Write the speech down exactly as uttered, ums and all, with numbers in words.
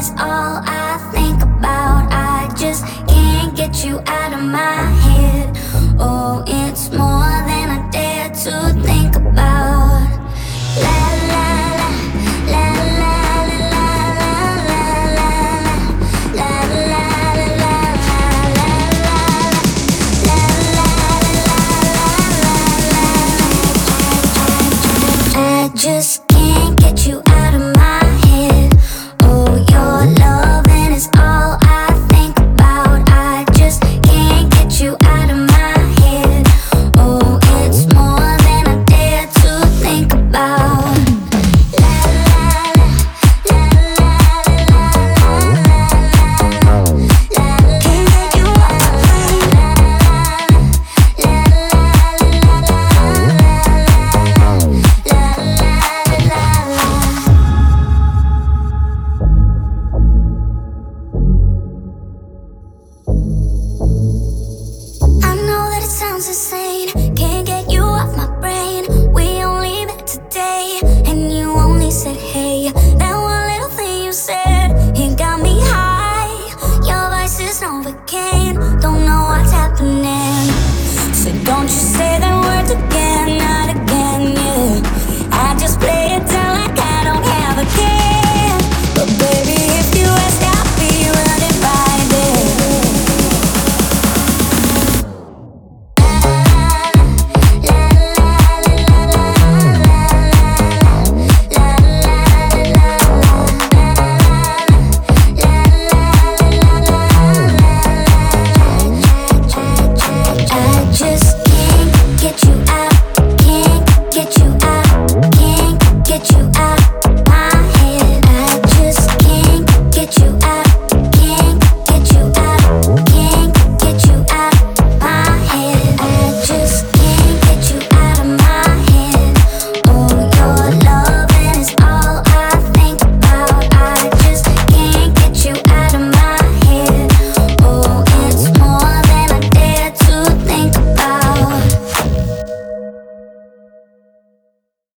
is all I think about. I just can't get you out of my head. Oh, it's more than I dare to think about. La la la, la la la la la la la la la la la. I just can't get you out.